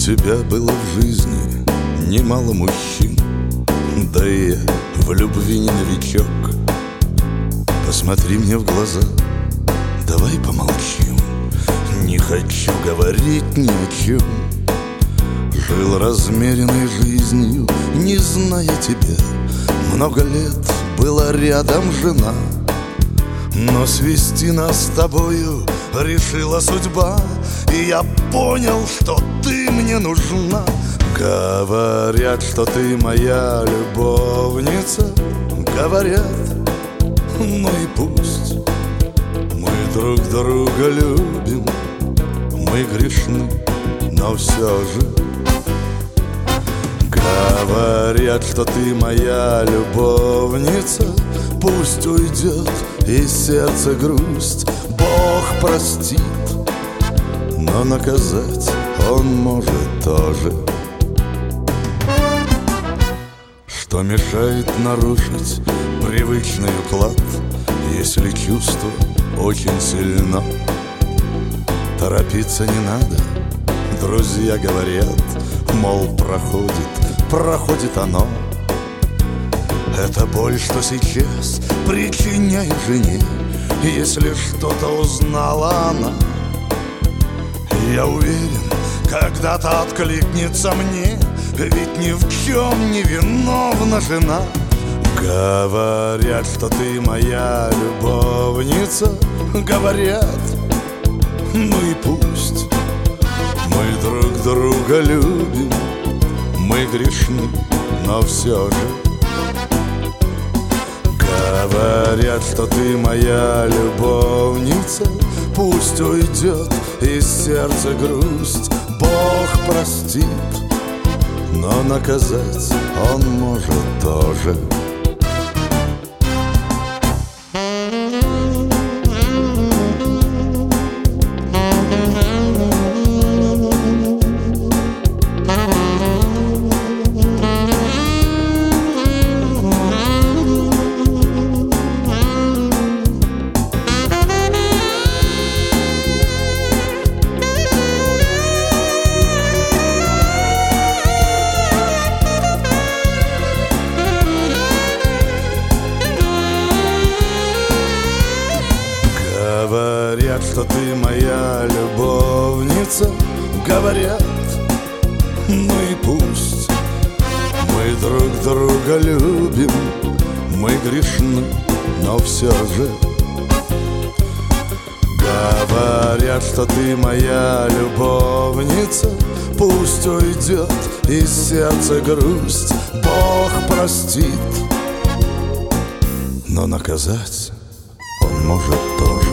тебя было в жизни немало мужчин, да и я в любви не новичок. Посмотри мне в глаза, давай помолчим. Не хочу говорить ни о чем. Жил размеренной жизнью, не зная тебя. Много лет была рядом жена, но свести нас с тобою решила судьба. И я понял, что ты мне нужна. Говорят, что ты моя любовница. Говорят, ну и пусть. Мы друг друга любим, мы грешны, но все же. Говорят, что ты моя любовница. Пусть уйдет из сердца грусть, Бог простит, но наказать Он может тоже. Что мешает нарушить привычный уклад, если чувство очень сильно? Торопиться не надо, друзья говорят, мол, проходит оно. Это боль, что сейчас причиняет жене, если что-то узнала она. Я уверен, когда-то откликнется мне, ведь ни в чем не виновна жена. Говорят, что ты моя любовница. Говорят, ну и пусть. Мы друг друга любим, мы грешны, но все же. Говорят, что ты моя любовница. Пусть уйдет из сердца грусть, Бог простит, но наказать Он может тоже. Говорят, что ты моя любовница. Говорят, ну и пусть. Мы друг друга любим, мы грешны, но все же. Говорят, что ты моя любовница. Пусть уйдет из сердца грусть, Бог простит, но наказать Он может тоже.